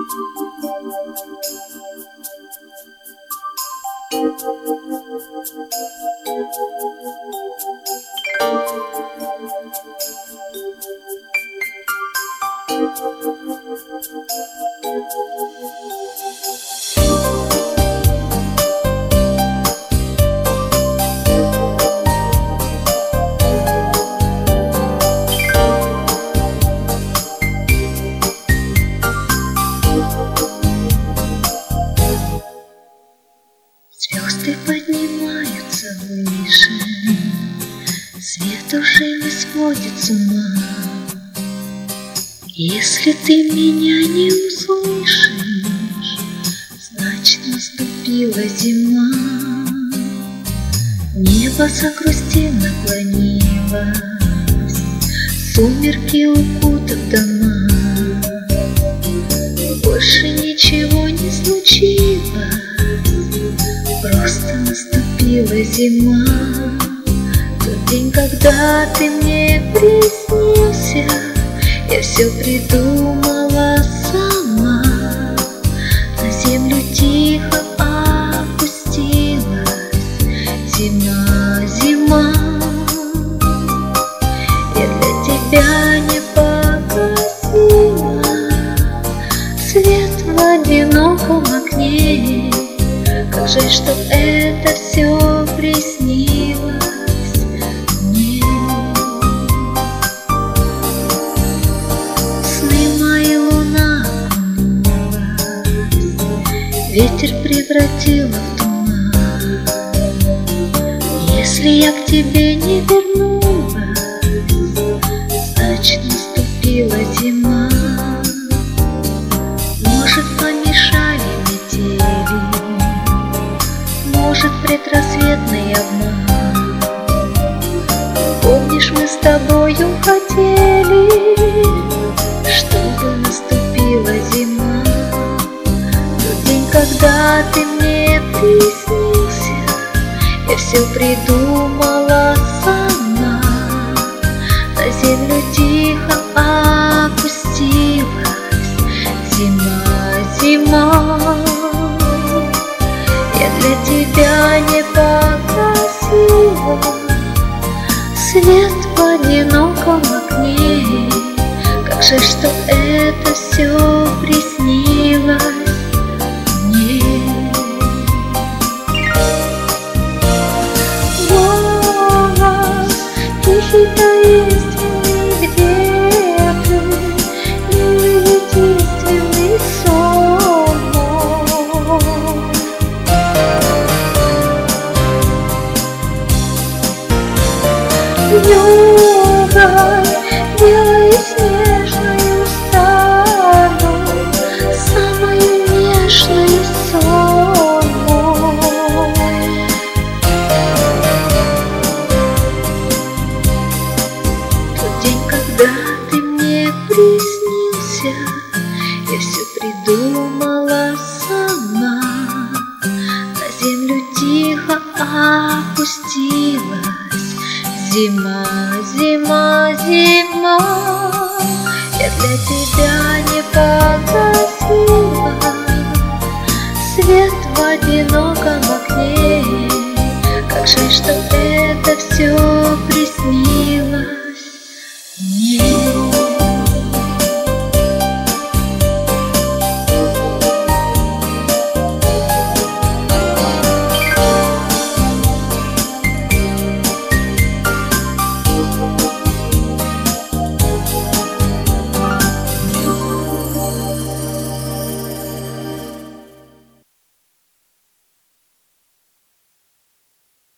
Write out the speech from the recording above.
Звезды поднимаются выше, свет уже не сходит с ума. Если ты меня не услышишь, значит наступила зима. Небо загрустило, наклонилось, сумерки укутав дома. Больше ничего не случилось, просто наступила зима. Тот день, когда ты мне приснился, я все придумала сама. На землю тихо опустилась зима, зима. Я для тебя не погасила свет в одиноком окне. Как жаль, что это все приснилось мне. Сны мои луна окунулась, ветер превратила в туман. Если я к тебе не вернулась, значит наступила зима. Может, помешали метели, может, предрассветный обман. Помнишь, мы с тобою хотели, чтобы наступила зима. Тот день, когда ты мне приснился, я все придумала сама. На землю тихо опустилась зима, зима. Я для тебя не погасила свет в одиноком окне. Как жаль, что это все приснилось мне. Голос тихий, таинственный, где ты? Единственный сон мой. Югой белой снежною стану, самою нежною сон мой. Тот день, когда ты мне приснился, я все придумала сама. На землю тихо опустилась зима, зима, зима. Я для тебя не погасила